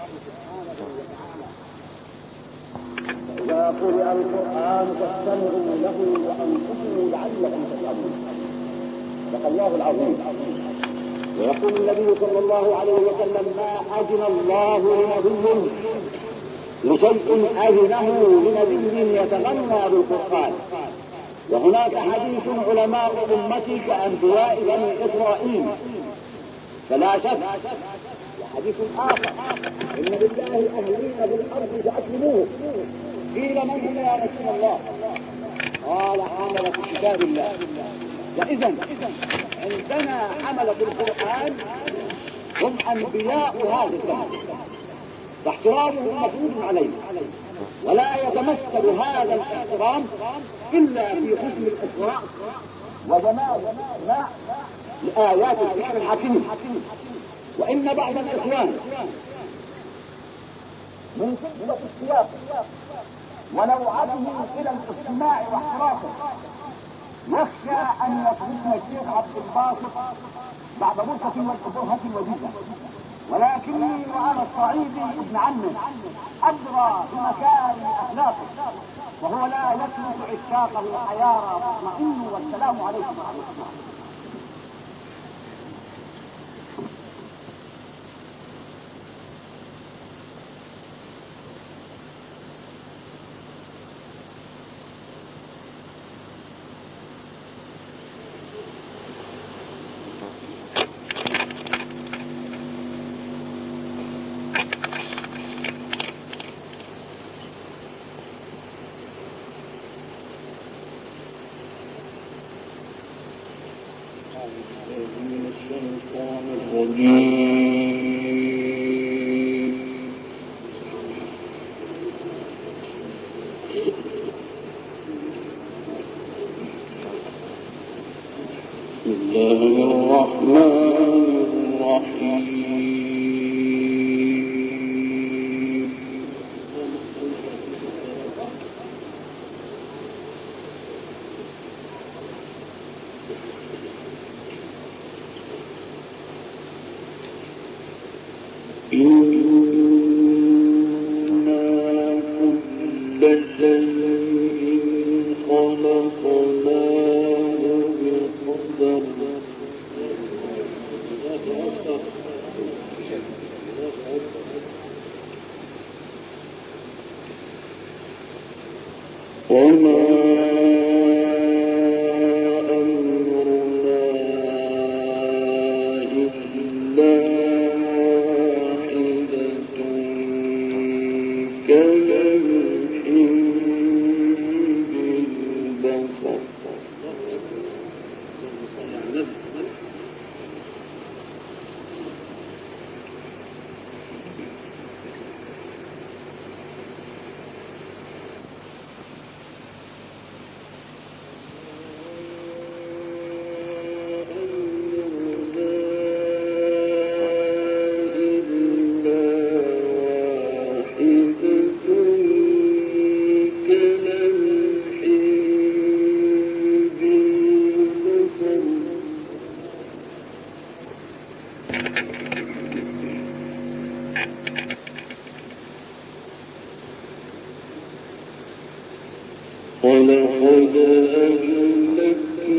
إذا قرئ القرآن فاستمعوا له وأنصتوا لعلكم ترحمون. صدق الله العظيم. ويقول النبي صلى الله عليه وسلم: ما أذن الله لنبي لشيء أذنه لنبي يتغنى بالقرآن. وهناك حديث علماء أمتي كأنبياء بني إسرائيل، فلا شك. وحديث آخر: إن لله أهلين بالأرض فأكرموه. قيل: من هم يا رسول الله؟ قال: حملة كتاب الله. فإذا عندنا حملة القرآن هم أنبياء هذا الزمن، فاحترامهم مفروض عليه، ولا يتمثل هذا الاحترام إلا في حسن الإسراء وجمال لآيات الذكر الحكيم. وإن بعض الإخوان من شدة السياق ونوعته إلى الاستماع واحترافه يخشى أن يتركنا الشيخ عبد الباسط بعد بركة والأبهة الوجيزة، ولكني وأنا الصعيدي ابن عمه أدرى بمكارم أخلاقه، وهو لا يترك عشاقه حيارى واطمئنوا. والسلام عليكم ورحمة الله. ولقد أهلكنا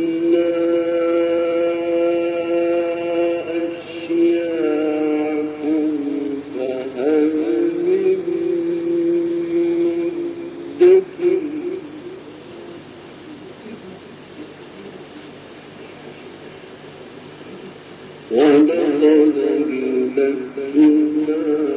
أشياعكم فهل من مدكر. ولقد أهلكنا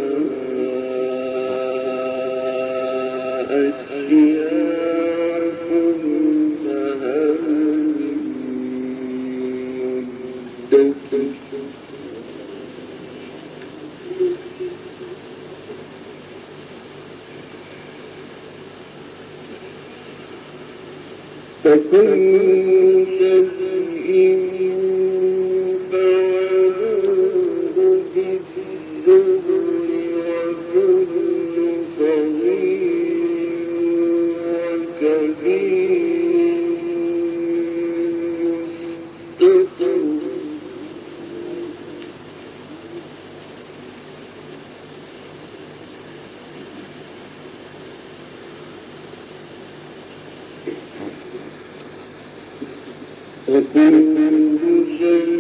فكل شيء فعلوه بالزبر وكل صغير وكبير مستقر. وكل شيء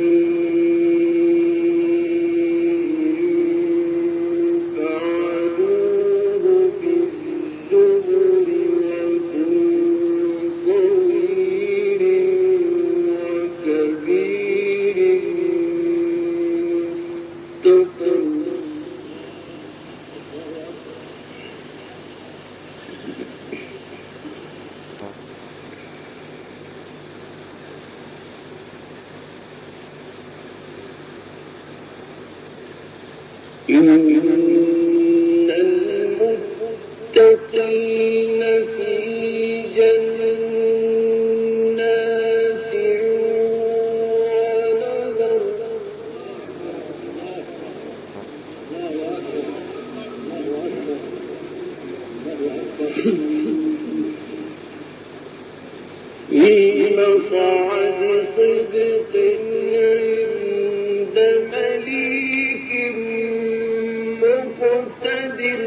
فعلوه في الزبر وكل صغير وكبير مستقر إن المتقين في جنات ونهر في مقعد صدق عند مليك مقتدر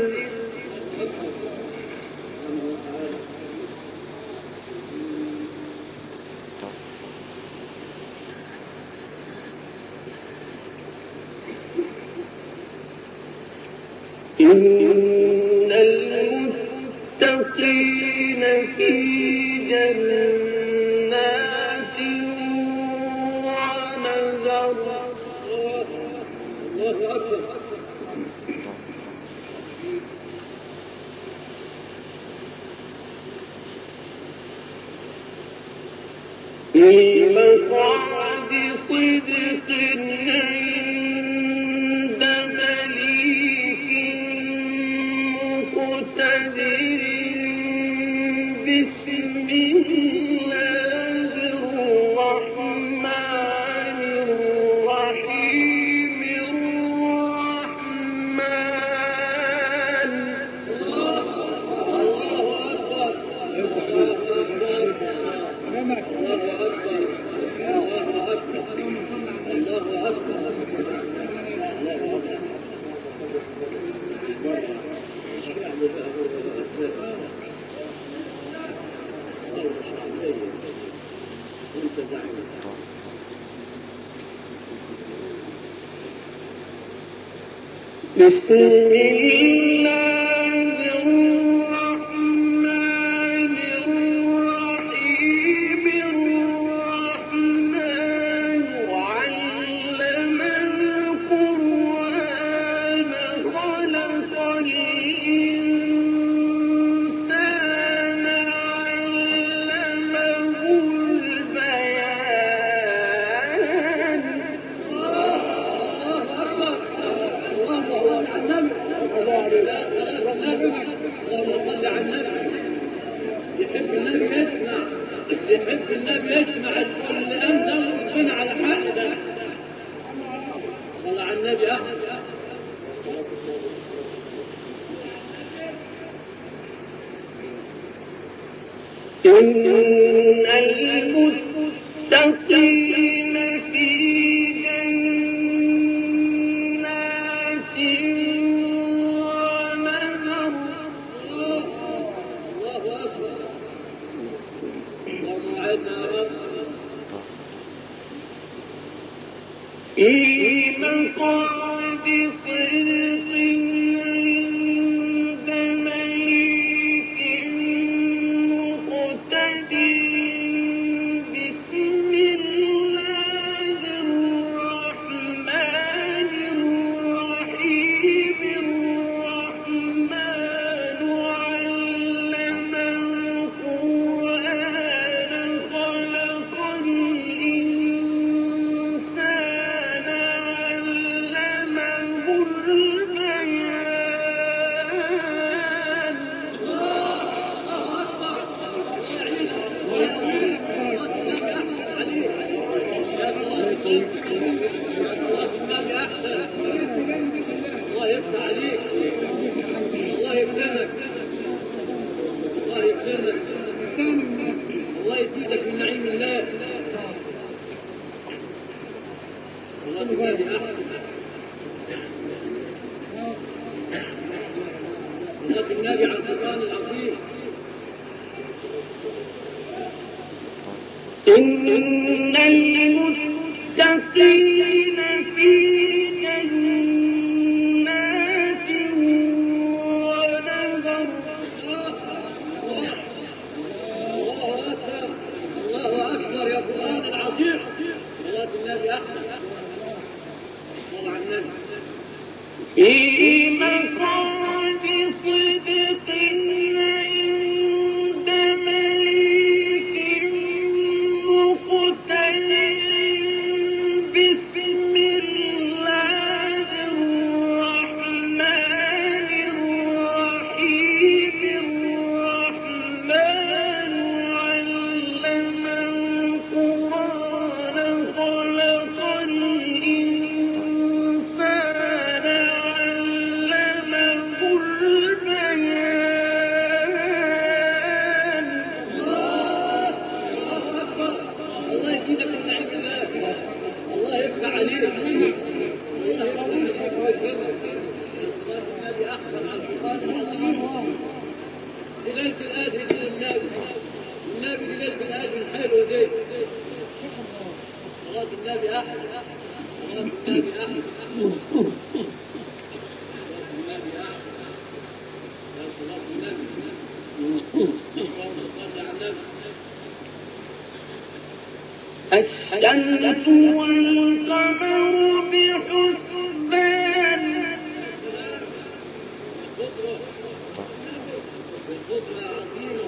إن المتقين في جنات ونهر في مقعد صدق عند مليك مقتدر بسم الله الرحمن الرحيم بسم الله الرحمن الرحيم الرحمن علم القرآن خلق الإنسان علمه البيان يحب النبي يسمع تقول اللي انت مؤمن على حق ده. صلى على النبي احمد. إن المتقين في جنات ونهر الله أكبر اللهم وعدنا يا رب في مقعد صدق عند مليك مقتدر بسم الله الرحمن الرحيم الرحمن علم القرآن خلق الإنسان علمه البيان الله يفتح عليك الله يكرمك الله يكرمك الله يزيدك من نعيم الله الله تبارك أحسن صلاة النبي على القرآن العظيم إن المتقين في جنات ونهر. الله أكبر يا قرآن العظيم. صلاة النبي أحمد. صلى على النبي. في مقعد صدق عند مليك مقتدر. بسم الله الرحمن الرحيم. الرحمن علم القرآن خلق الإنسان علمه البيان. الله يزيدك من عند الله. الله يفتح عليك. الله يفتح عليك ويكرمك. صلاة النبي أحمد على القرآن العظيم. ليلة القدر دي للنبي. النبي ليلة القدر الحلوة دي. صلاة النبي أحمد. صلاة النبي أحمد. النبي أحمد. يا صلاة النبي. اللهم صل على النبي. الشمس والقمر بحسبان. والقدرة عظيمة.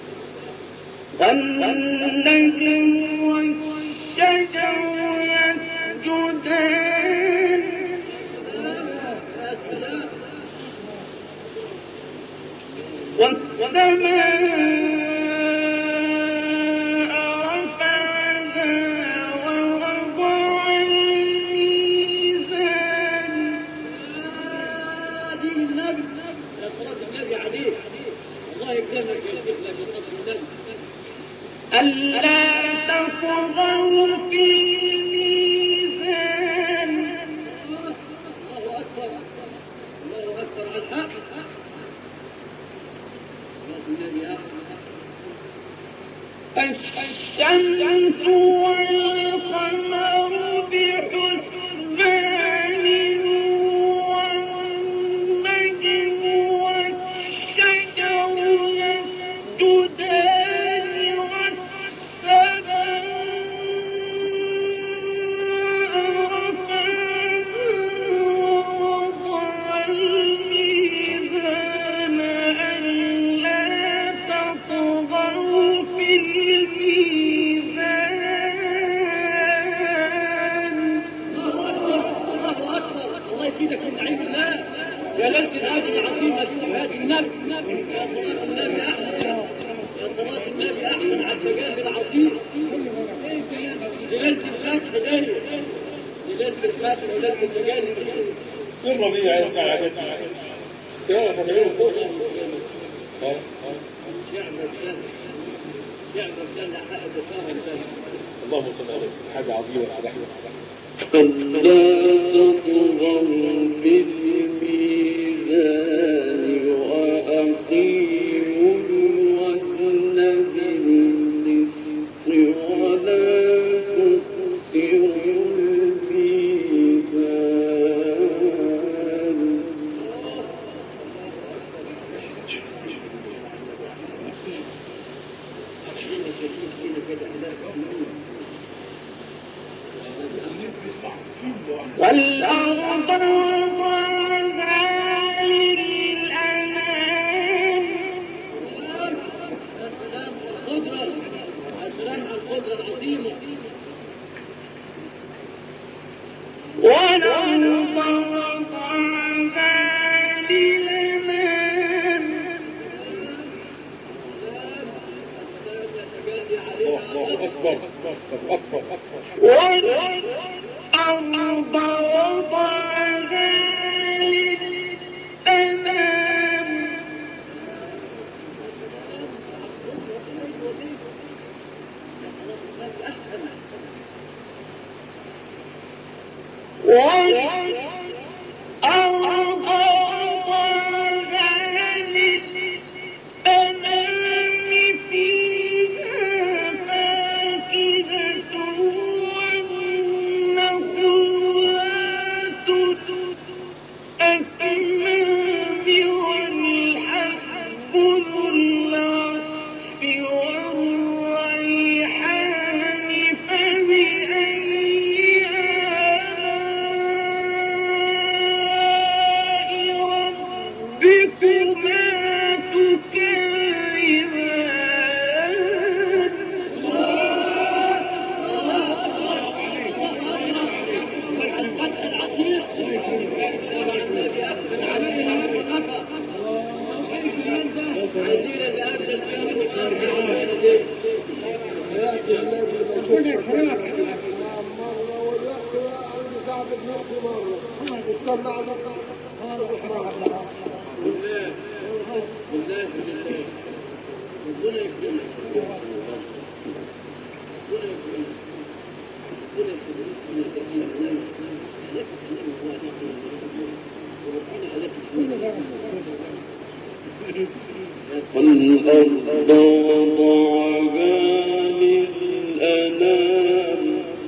والنجم والشجر يسجدان. والسماء رفعها ووضع الميزان. دين النبي. يا صلاة النبي عليك. الله يكرمك يا شيخ لك بفضل النبي. ألا تطغوا في الميزان. الله أكبر. الله أكبر على الحق. صلاة النبي أحمد. الشمس والقمر بحسبان. والنجم والشجر يسجدان. والسماء رفعها ووضع الميزان. ألا تطغوا في الميزان. الله أكبر. الله أكبر. الله يزيدك من نعيم الله. يا ليلة القدر العظيم أزيد هذه النفس. يا صلاة النبي أحمد. يا صلاة النبي أحمد على التجاهل العظيم. ليلة الفتح دي. ليلة الفتح وليلة التجاهل. ثم بي عايز قاعدة سواء فتعين فوق شعب الجنة. شعب الجنة حق بفاهم الجنة. اللهم صل عليه حاجة عظيمة صراحة. ألا تطغوا في الميزان وأقيموا الوزن بالقسط ولا تخسروا الميزان. والأرض وضعها للأنام. السلام والقدرة. السلام على القدرة العظيمة. والأرض وضعها للأنام. الله أكبر. والأرض وضعها والأرض وضعها للأنام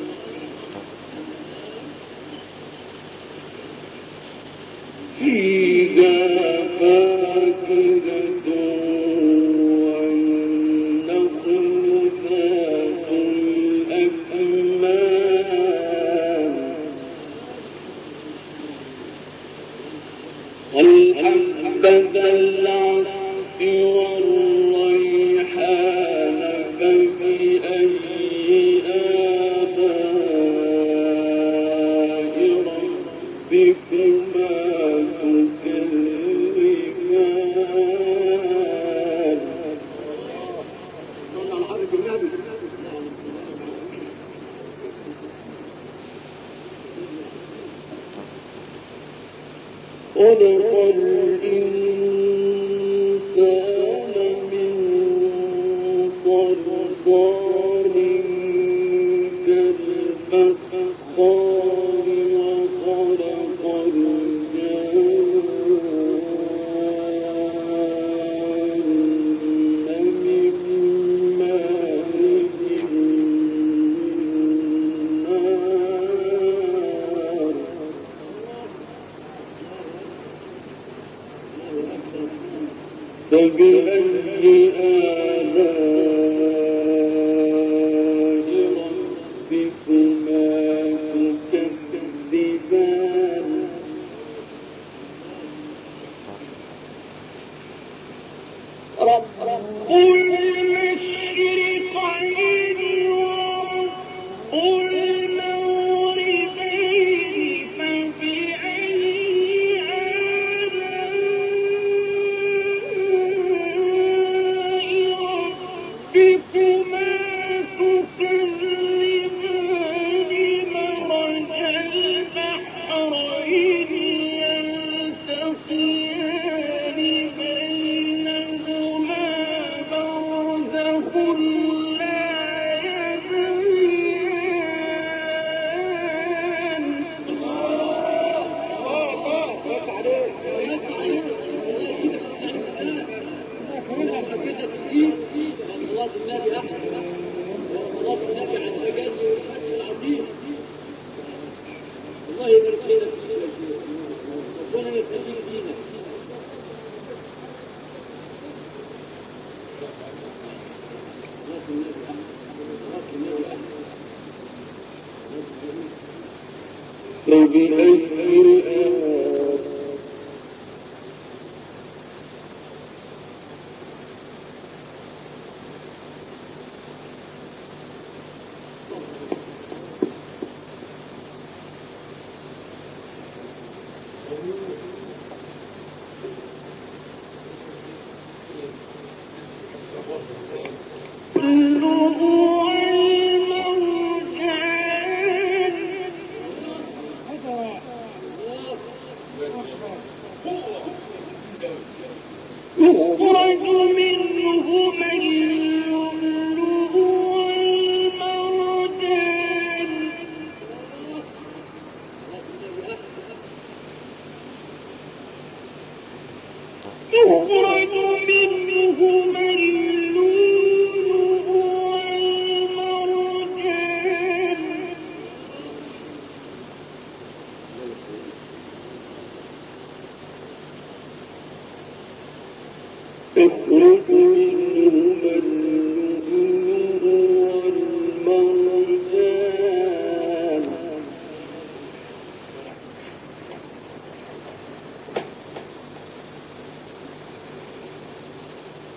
فيها فاكهة والنخل ذات الأكمام والحب ذا العصف والريحان فبأي آلاء ربكما تكذبان خلق الإنسان من صلصال كالفخار وخلق الجان من مارج من نار فبأي آلاء ربكما تكذبان رب المشرقين ورب المغربين فبأي ربكما تكذبان مرج البحرين يلتقيان بينهما برزخ لا يبغيان صلاة النبي أحمد صلاة النبي عن الأجل والفتح العظيم الله يبارك لنا في الشيء ربنا يخليك دينك صلاة النبي أحمد صلاة النبي أحمد فبأي آلاء يخرج منهما اللؤلؤ والمرجان يخرج منهما اللؤلؤ والمرجان يخرج منهما اللؤلؤ والمرجان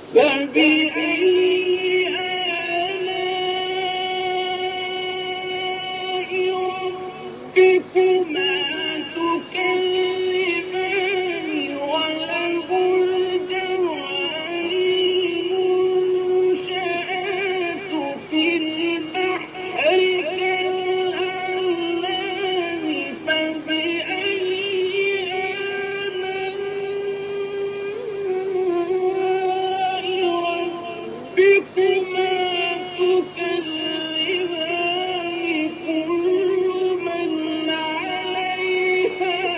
فبأي ربكما تكذبان وله الجوار المنشآت في البحر كالأعلام فبأي آلاء ربكما تكذبان كل من عليها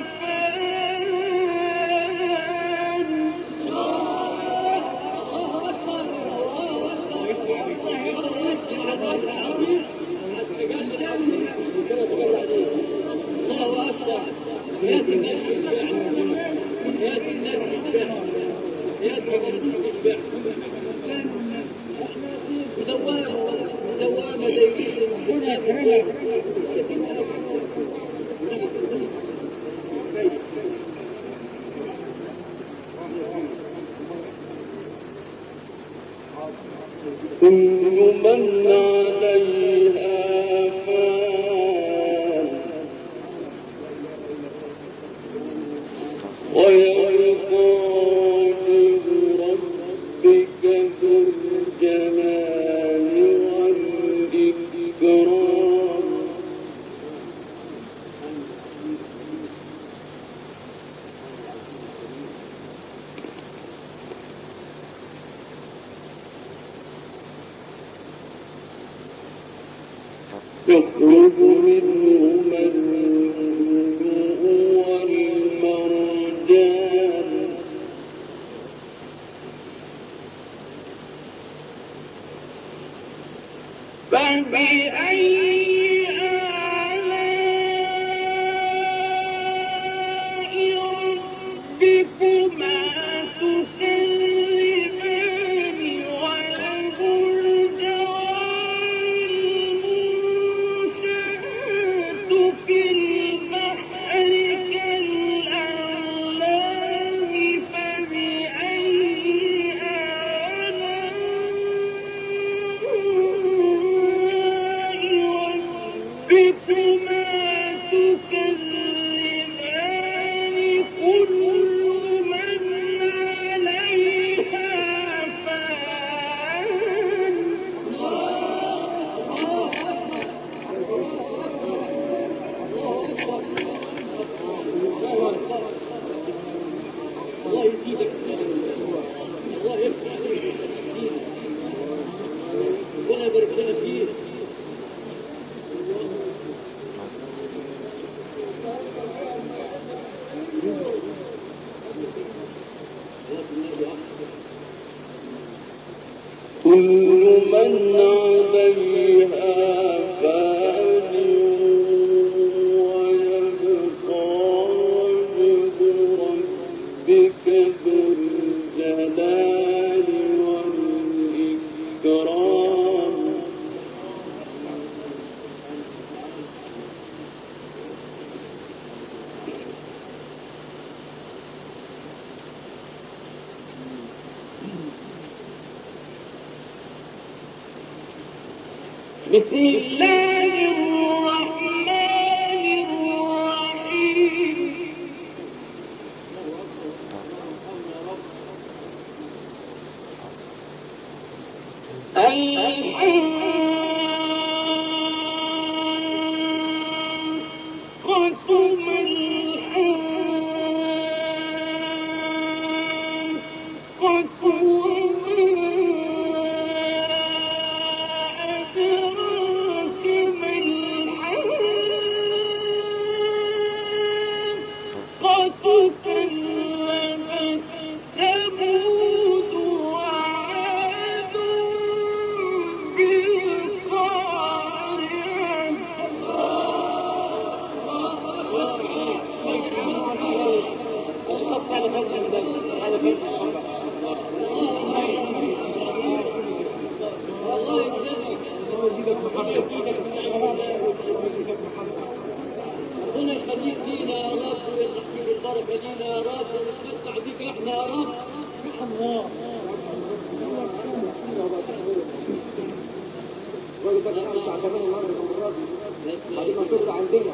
كل من عليها فان ويبقى وجه ربك ذو الجلال والإكرام يخرج منهما اللؤلؤ والمرجان فبأي آلاء ربكما تكذبان وله الجوار المنشآت في البحر كالأعلام فبأي آلاء ربكما تكذبان كل من عليها فان الله يزيدك الله يفتح عليك ولا يبارك لنا فيه كل من عليها فان ويبقى وجه ربك ذو الجلال والإكرام بسم الله الرحمن الرحيم الحاقة ما الحاقة وما أدراك ما الحاقة كذبت ثمود وعاد ربنا يخليك لينا يا رب ويرزقك بالبركه لينا يا رب ونتمتع بك احنا يا رب. الله الراجل ده كان بتاع زمان النهارده كان راجل بعدين ما تطلع عندنا.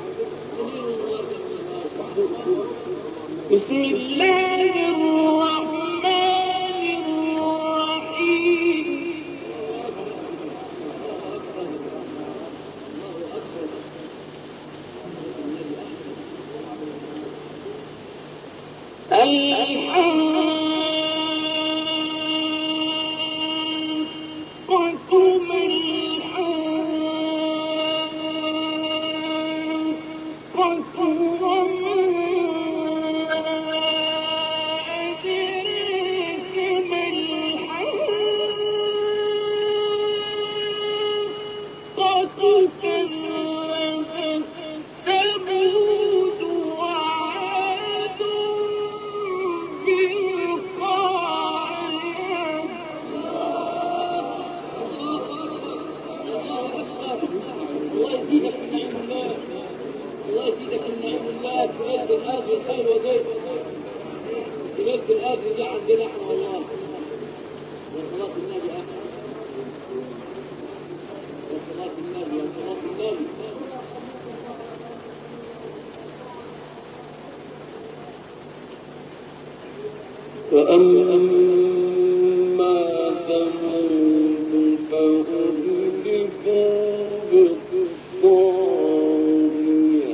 بسم الله الرحمن الرحيم. فأما ثمود فأهلكوا بالطاغية.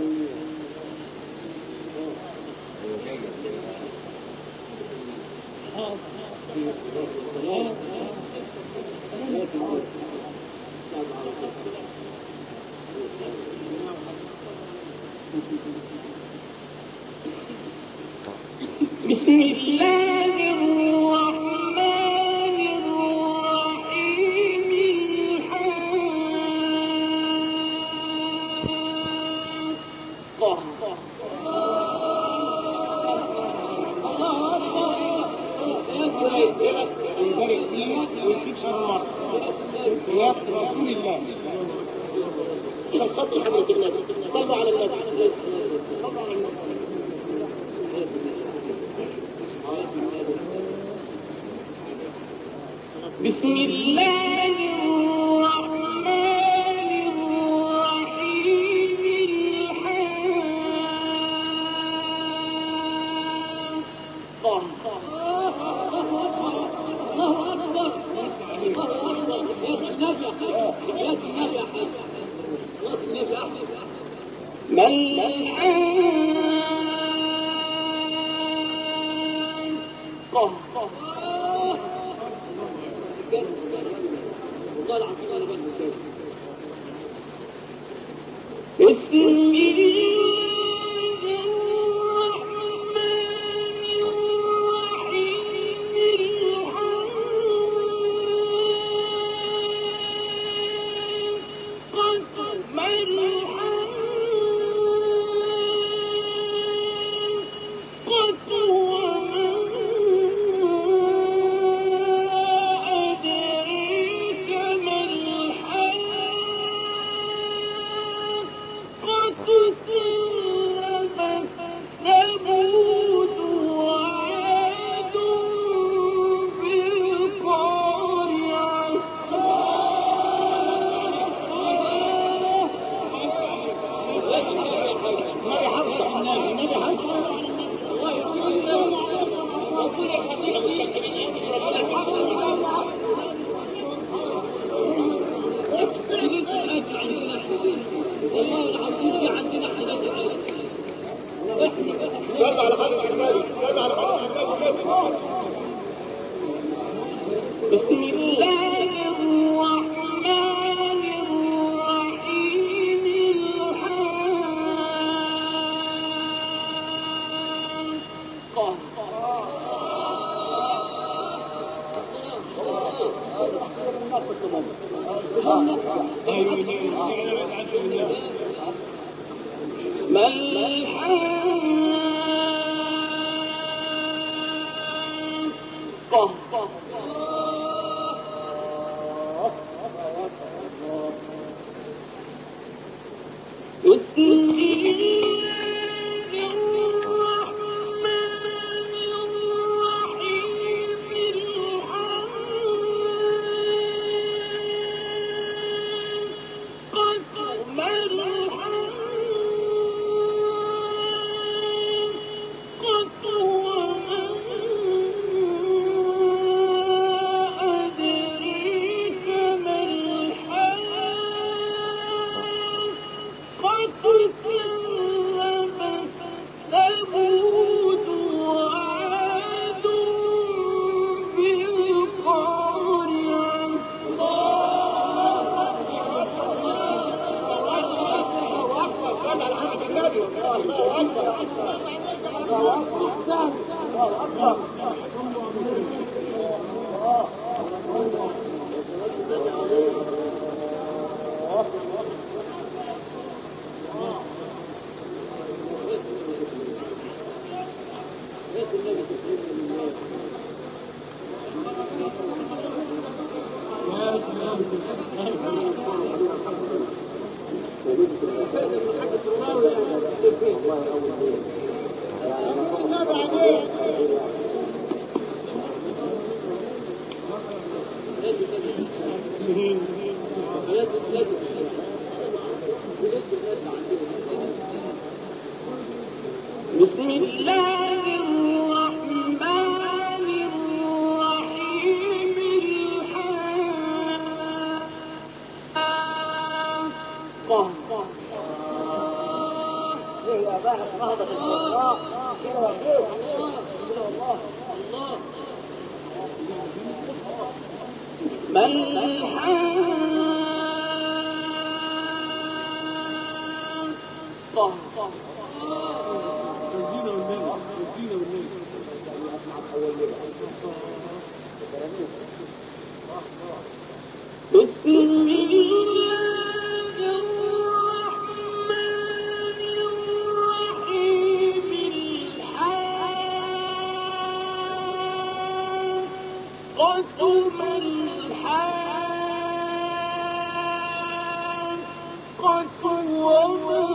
بسم الله الرحمن الرحيم. الحاقة. يبارك فيك ويديك شر مرة. يا رسول الله. خط حضرة النبي. صلوا على النبي. بسم الله الرحمن الرحيم. الحاقة. الله أكبر. الله أكبر. يا النبي يا النبي يا حاج. يا النبي أحمد. ما الحاقة. والله العظيم أنا بس بسم الله بسم الله الرحمن الرحيم. ما الحاقة. بسم الله الرحمن الرحيم. بسم الله الرحمن الرحيم الحاقة يا باحث نهضة الصحراء كده وكده ما الحاقة بسم الله الرحمن الرحيم الحاقة ما الحاقة وما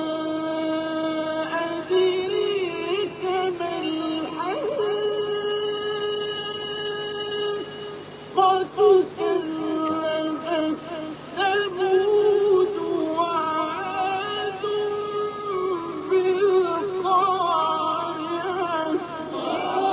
أدريك ما الحاقة كذبت ثمود وعاد بالقارعة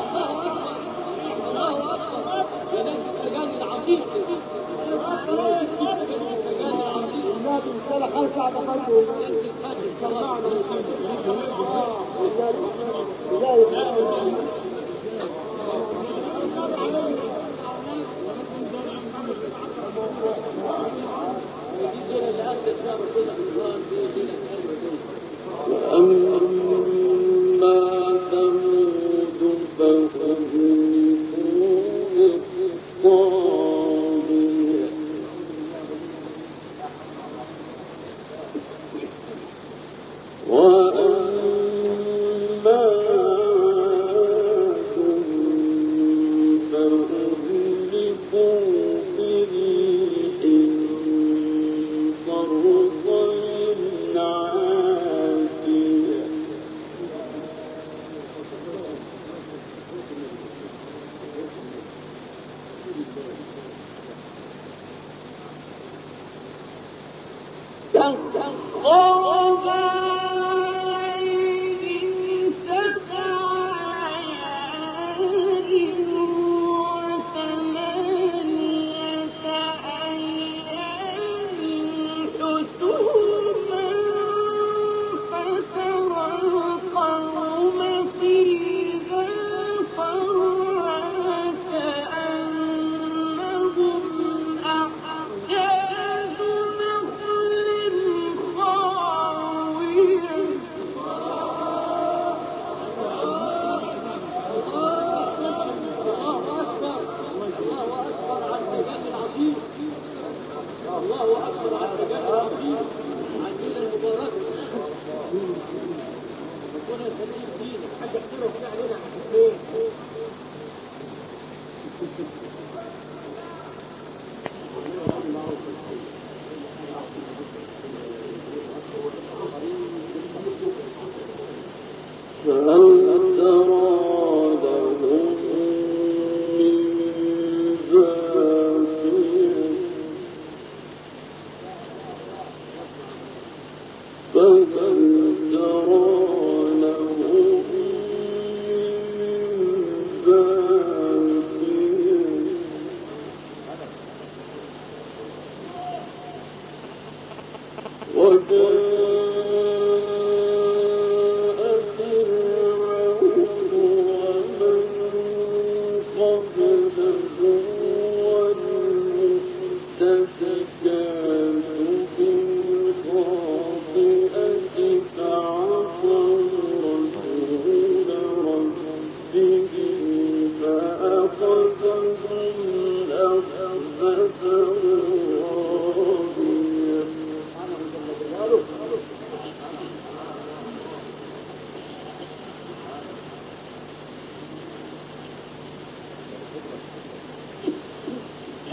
وأما ثمود فأهلكوا بالطاغية وأما عاد فأهلكوا بريح صرصر عاتية سخرها عليهم سبع ليال وثمانية أيام حسوما فترى القوم فيها صرعى كأنهم أعجاز نخل خاوية فهل ترى لهم من باقية فهل ترى لهم من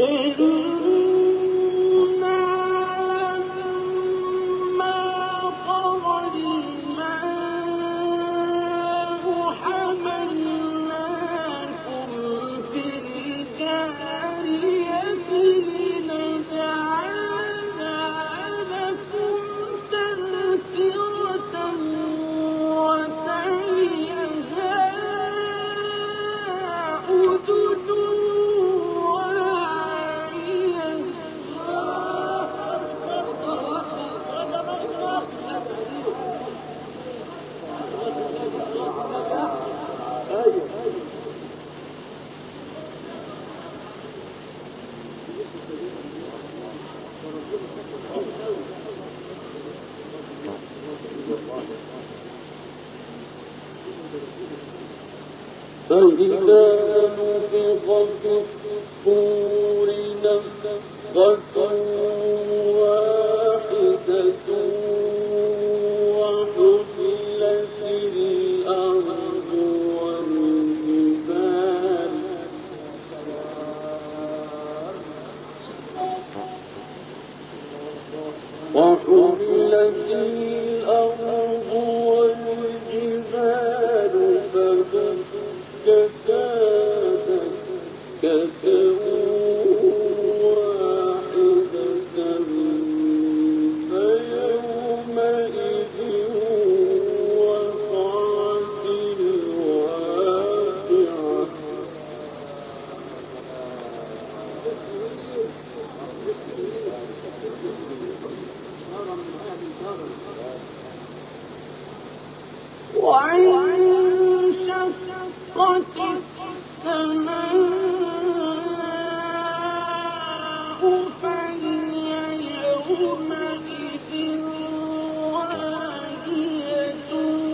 فإذا نفخ في الصور نفخة واحدة وحملت الأرض والجبال فدكتا دكة واحدة فيومئذ وقعت الواقعة وانشقت السماء فهي يومئذ واهية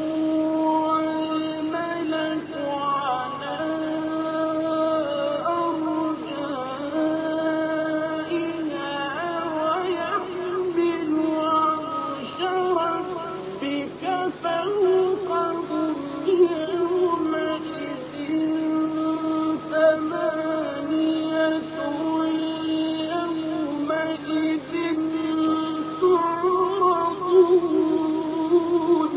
والملك على أرجائها ويحمل عرش ربك فوقهم يومئذ ثمانية يومئذ تعرضون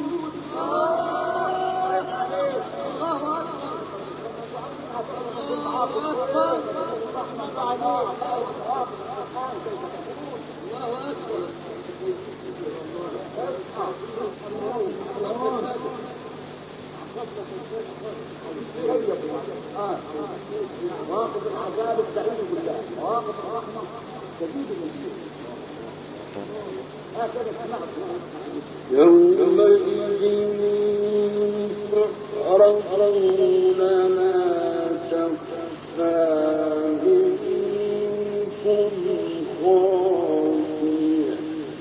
واقف العذاب السعيد بالله واقف الرحمة شديد بالله هكذا سمعت يومئذ تعرضون ما تخفى منكم خافية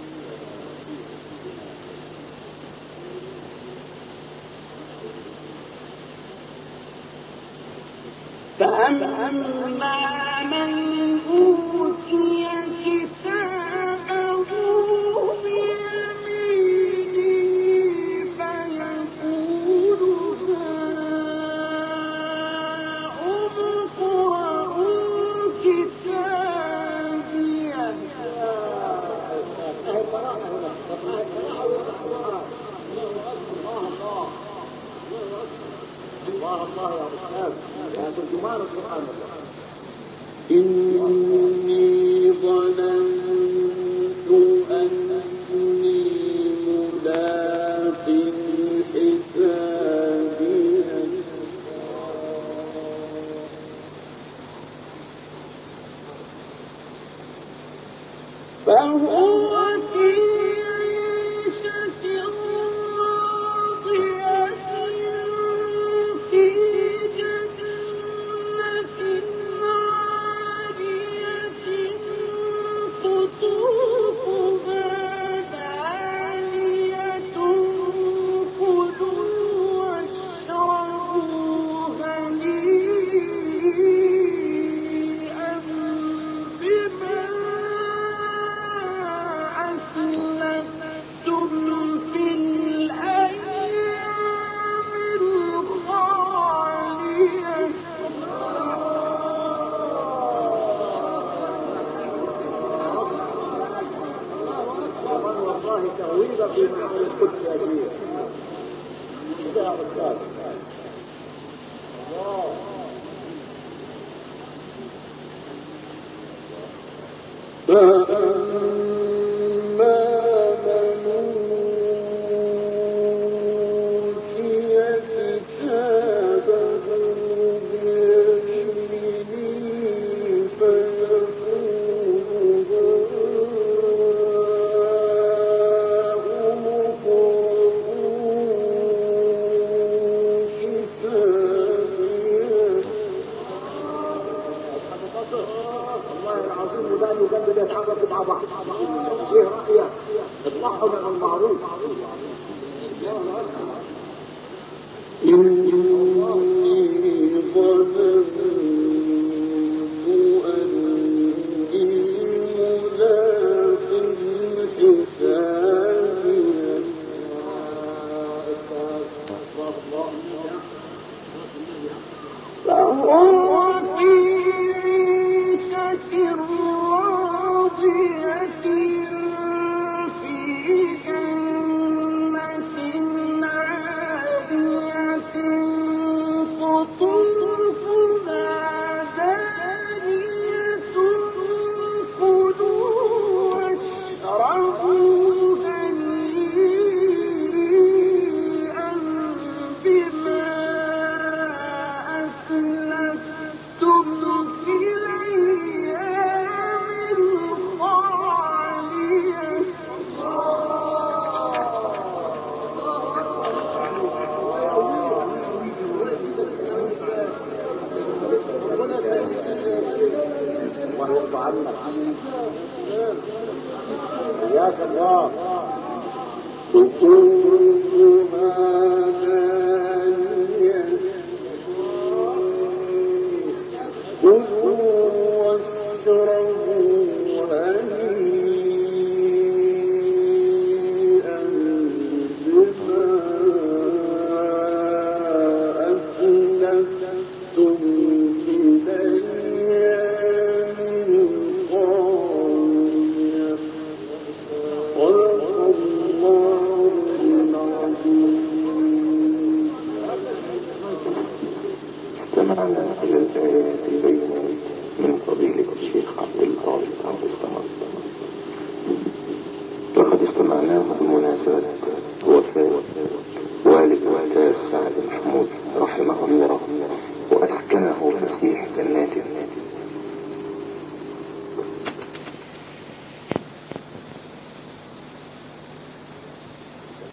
فأما من أوتي كتابه بيمينه فيقول هاؤم اقرءوا كتابيه الله يا أستاذ يا ترجمان القرآن إني ظننت أني ملاق حسابي فهو في عيشة راضية في جنة عالية قطوفها دانية كلوا واشربوا هنيئا بما حياك الله.